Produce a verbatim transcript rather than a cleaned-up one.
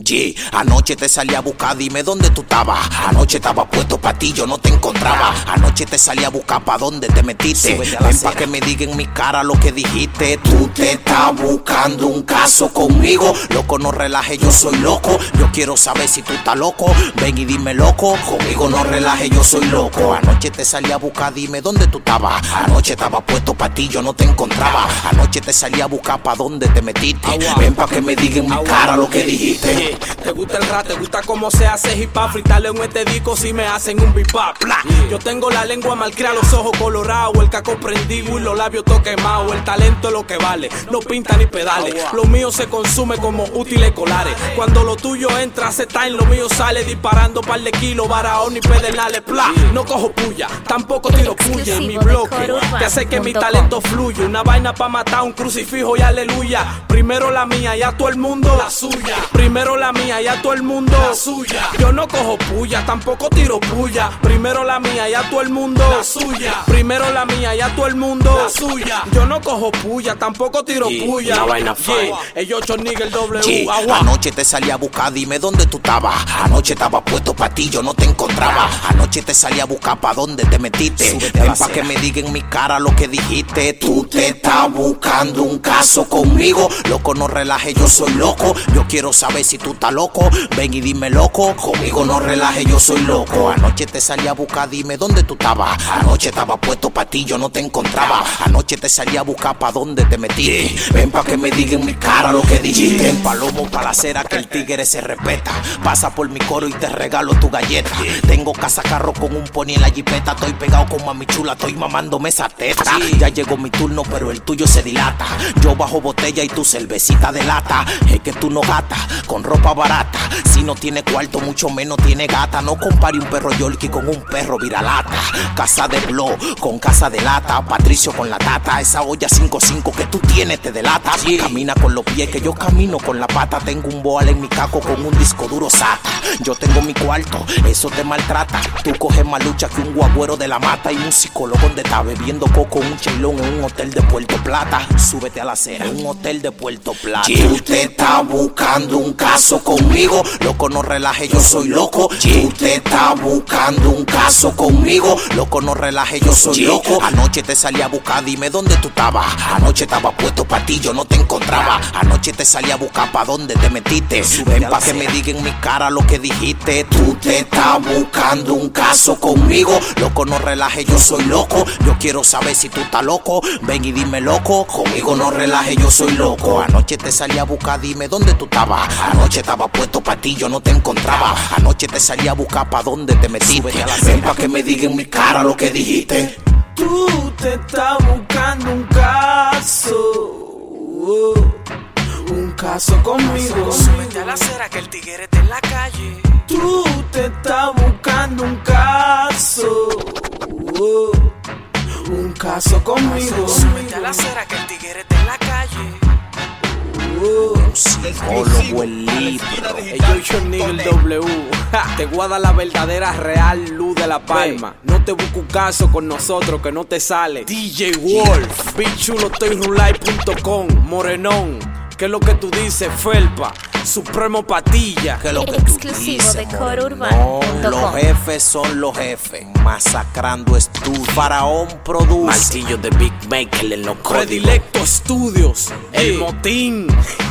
G, anoche te salí a buscar, dime dónde tú estabas. Anoche estaba puesto pa' ti, yo no te encontraba. Anoche te salí a buscar pa' dónde te metiste. Ven pa' que me diga en mi cara lo que dijiste. Tú te estás buscando un caso conmigo. Loco, no relaje, yo soy loco. Yo quiero saber si tú estás loco. Ven y dime loco, conmigo no relaje, yo soy loco. Anoche te salí a buscar, dime dónde tú estabas. Anoche estaba puesto pa' ti, yo no te encontraba. Anoche te salí a buscar pa' dónde te metiste. Ven pa' que me diga en mi cara lo que dijiste. Te gusta el rap, te gusta cómo se hace hip hop. Fritarle en este disco si me hacen un bebop. Yo tengo la lengua mal creada, los ojos colorados, el caco prendido y los labios todo quemados. El talento es lo que vale, no pinta ni pedales. Lo mío se consume como útiles escolares. Cuando lo tuyo entra, se está en lo mío sale. Disparando par de kilos, baraón y pedernales. Bla, no cojo puya, tampoco tiro puya. En mi bloque, que hace que mi talento fluya. Una vaina pa' matar, un crucifijo y aleluya. Primero la mía, ya todo el mundo la suya. Primero la mía, ya todo el mundo la suya. Yo no cojo puya, tampoco tiro puya. Primero la mía, ya todo el mundo la suya. Primero la mía, ya todo el mundo la suya. Yo no cojo puya, tampoco tiro yeah, puya. Una vaina fea. El ocho nigga, el W. Yeah. Agua. Anoche te salí a buscar, dime dónde tú estabas. Anoche estaba puesto pa' ti, yo no te encontraba. Anoche te salí a buscar pa' dónde te metiste. Ven pa' que me diga en mi cara lo que dijiste. Tú te estás buscando un caso conmigo. Loco, no relaje, yo soy loco. Yo quiero saber si tú estás loco. Ven y dime loco, conmigo no relaje, yo soy loco. Anoche te salí a buscar, dime dónde tú estabas. Anoche estaba puesto pa' ti, yo no te encontraba. Anoche te salí a buscar pa' dónde te metiste. Ven pa' que me diga en mi cara lo que dijiste. En palomo pa' la acera que el tigre se respeta. Pasa por mi coro y te regalo tu galleta. Tengo casa carro con un pony en la jipeta. Estoy pegado con mami chula, estoy mamándome esa teta. Ya llegó mi turno pero el tuyo se dilata. Yo bajo botella y tu cervecita de lata. Es que tú no gata con ropa barata. Si no tiene cuarto mucho menos tiene gata. No compare un perro yorkie con un perro viralata. Casa de blow con casa de lata. Patricio con la tata. Esa olla cinco cinco que tú tienes te delata. Camina con los pies que yo camino con la pata. Tengo un boal en mi caco con un disco duro sata. Yo tengo mi cuarto, eso te maltrata. Tú coges más lucha que un guagüero de la mata. Y un psicólogo donde está bebiendo coco un chelón en un hotel de Puerto Plata. Súbete a la acera, en un hotel de Puerto Plata. Tú te estás buscando un caso conmigo. Loco, no relaje, yo soy loco. Tú te estás buscando un caso conmigo. Loco, no relaje, yo soy loco. Anoche te salí a buscar, dime dónde tú estabas. Anoche estaba puesto pa' ti, yo no te encontraba. Anoche te salí a buscar pa' dónde te metiste. Ven pa' que me diga en mi cara lo que dijiste. Tú te estás buscando un caso conmigo. Loco, no relaje, yo soy loco. Yo quiero saber si tú estás loco. Ven y dime loco, conmigo no relaje, yo soy loco. Anoche te salí a buscar, dime dónde tú estabas. Anoche estaba puesto pa' ti, yo no te encontraba. Anoche te salí a buscar pa' dónde te metiste. Ven pa' que me diga en mi cara lo que dijiste. Tú te estás buscando un caso. Un caso conmigo. Súbete a la acera que el tigre está en la calle. Tú te estás buscando un caso. Un caso conmigo. Súbete a la acera que el tigre está en la calle. Un psicólogo, el libro. El ocho nigga, el W. Te guarda la verdadera real luz de la palma. No te busques un caso con nosotros que no te sale. D J Wolf, bichulo estoy rulay punto com, Morenón. ¿Qué es lo que tú dices, Felpa? Supremo Patilla. ¿Qué es lo que exclusivo tú dices, de no, corourbano. los jefes son los jefes. Masacrando estudios. Faraón produce. Martillo de Big Maker en los códigos. Predilecto Studios. El Motín.